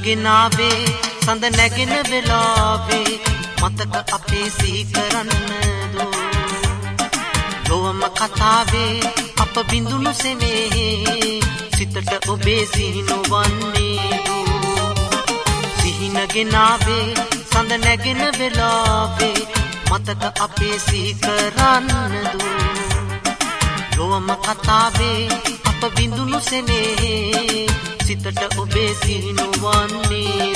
ගෙනාවේ සඳ නැගෙන වෙලාවේ මතක අපේ සිහි කරන්නද ලොවම කතාවේ අප බිඳුණු සෙනෙහි සිතට ඔබේ සිහි නොවන්නේද සිහින ගෙනාවේ සඳ නැගෙන වෙලාවේ මතක අපේ සිහි කරන්නද ලොවම කතාවේ අප බිඳුණු සෙනෙහි සිතට ඔබේ සිහි නොවන්නේද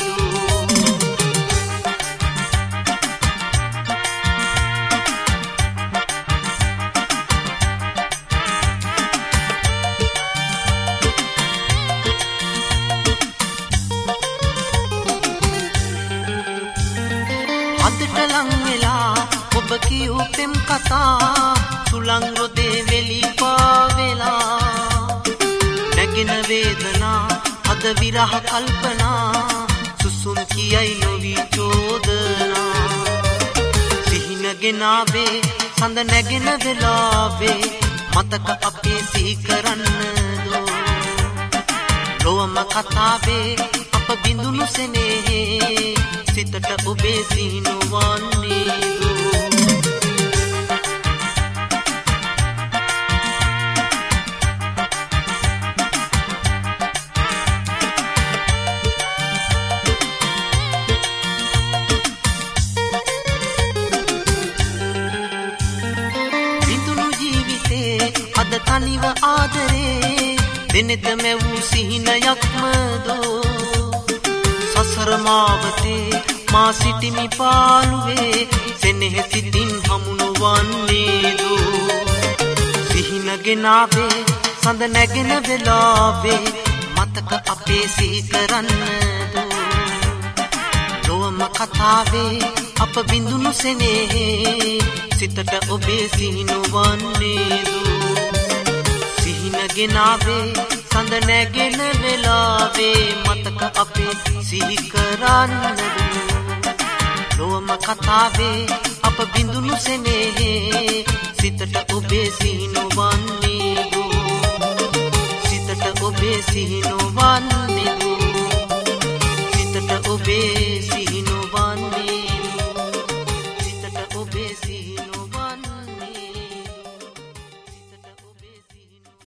අදට ලං වෙලා ඔබ කියූ පෙම් කතා සුළං රොදේ වෙලි පාවෙලා නැගෙන වේදනා අද විරහ කල්පනා සුසුම් කියයි නොවි චෝදනා සිහින ගෙනාවේ සඳ නැගෙන වෙලාවේ මතක අපේ සිහි කරන්නද ලොවම කතාවේ අප බිඳුණු සෙනෙහි සිතට ඔබේ සිහි නොවන්නේද අද තනිව ආදරේ දෙනෙත මැවූ සිහිනයක්මදෝ සසර මාවතේ මා සිටිමි පාළුවේ සෙනෙහ සිතින් හමු නොවන්නේදෝ සිහින ගෙනාවේ සඳ නැගෙන වෙලාවේ මතක අපේ සිහි කරන්නදෝ ලොවම කතාවේ අප බිඳුණු සෙනෙහි සිතට ඔබේ සිහි නොවන්නේදෝ සිහින ගෙනාවේ සඳ නැගෙන වෙලාවේ මතක අපේ සිහි කරන්නද ලොවම කතාවේ අප බිඳුණු සෙනෙහි සිතට ඔබේ සිහි නොවන්නේද